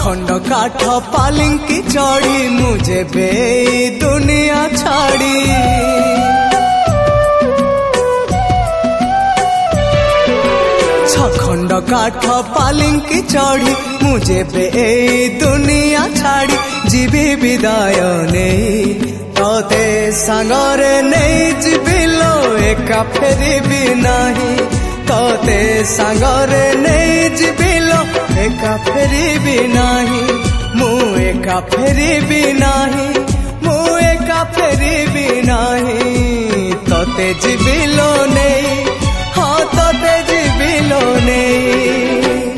छखंड काठ पालिंकी चढ़ी मुझे बे दुनिया छाड़ी छखंड काठ पालिंकी चढ़ी मुझे बे दुनिया छाड़ी जीवी विदाय नहीं तोते सांगरे नहीं जीविलो एका फेरिबी नहीं तोते सांगरे नहीं जीविलो एका फेरिबी नहीं मु एका फेरिबी नहीं मु एका फेरिबी नहीं तोते जीविलो नहीं हाँ तोते जीविलो नहीं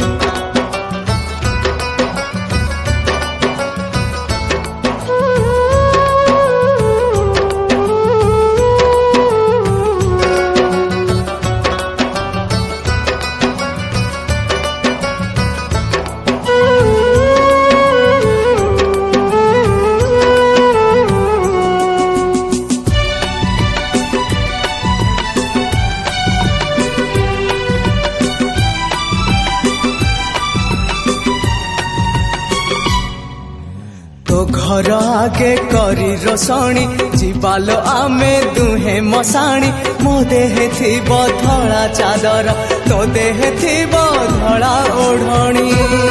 तो घर आगे करी रोषणी जीवालो आमे दुहे मशाणी मो देह थिब धड़ा चादर तो देह थिब धड़ा ओढ़णी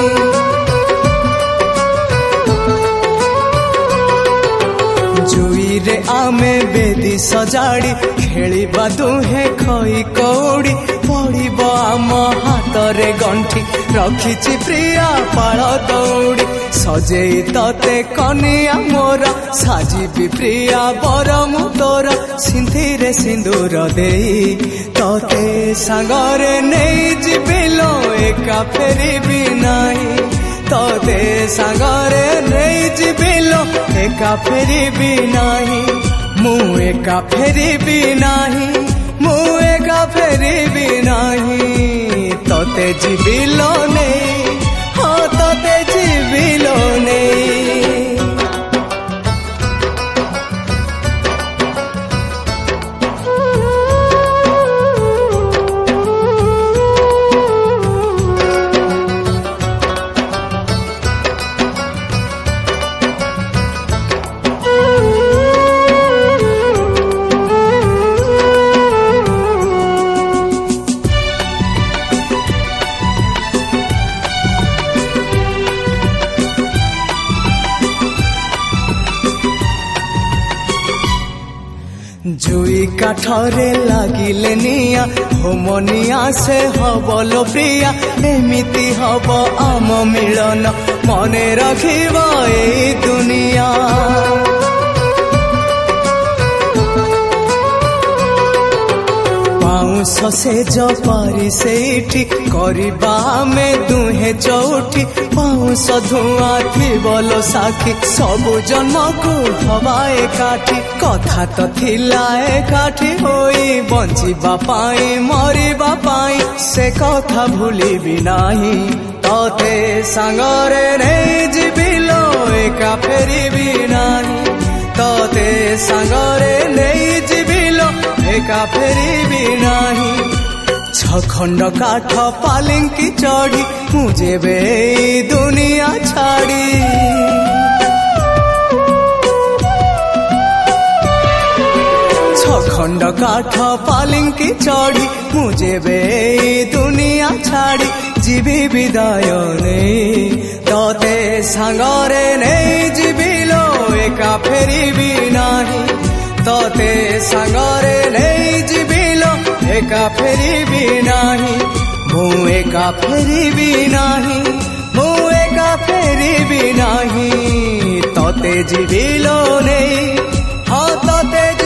जुई रे आमे बेदी सजाड़ी खेलिबा दुहे खई कौड़ी पड़िब आम हाथ रे गंठी रखिछि प्रिया पाळ दौड़ी सजेई तते कनिया मोर साजिबी प्रिया बर मु तोर सिंधीरे सिंदूर देई तते सांगरे नहीं जीविलो एका फेरिबी नहीं तते सांगरे नहीं जीविलो एका फेरिबी नहीं मु एका फेरिबी नहीं मु एका फेरिबी नहीं तते जीविलो नहीं हाँ तते जीविलो नहीं जुई काठरे लागिले निया होमनिया से हबलो प्रिया एमिति हब आम मिलन मने रखिब ए दुनिया पाउस से जपारी सेठी करिबा में दुहे चौठी पाउस धुआं थिबलो साखी सबु जन्म को हवा एकाठी कथा तो थिला एकाठी होई बंचिबा पाई मरिबा पाई से कथा भूलिबी नाही तोते सांगरे नहीं जीविलो एका फेरिबी नाही तोते सांगरे नहीं जीविलो एका फेरिबी नाही छखंड काठ पालिंकी चढ़ी मुझे बे दुनिया छाड़ी छखंड काठ पालिंकी चढ़ी मुझे बे दुनिया छाड़ी जीवी विदाय नहीं तोते सांगरे नहीं जीविलो एका फेरिबी नहीं तोते सांगरे नहीं जीविलो एका फेरिबी नहीं मु एका फेरिबी नहीं मु एका फेरिबी नहीं तोते जीविलो नहीं हाँ तोते